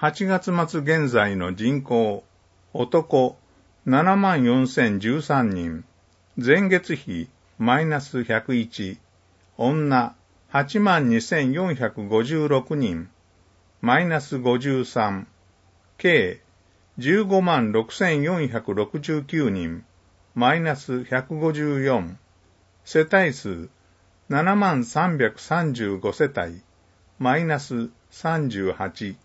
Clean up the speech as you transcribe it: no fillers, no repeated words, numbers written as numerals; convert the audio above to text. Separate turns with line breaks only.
8月末現在の人口、男74,013人、前月比マイナス101、女82,456人、マイナス53、計156,469人、マイナス154、世帯数7335世帯、マイナス38、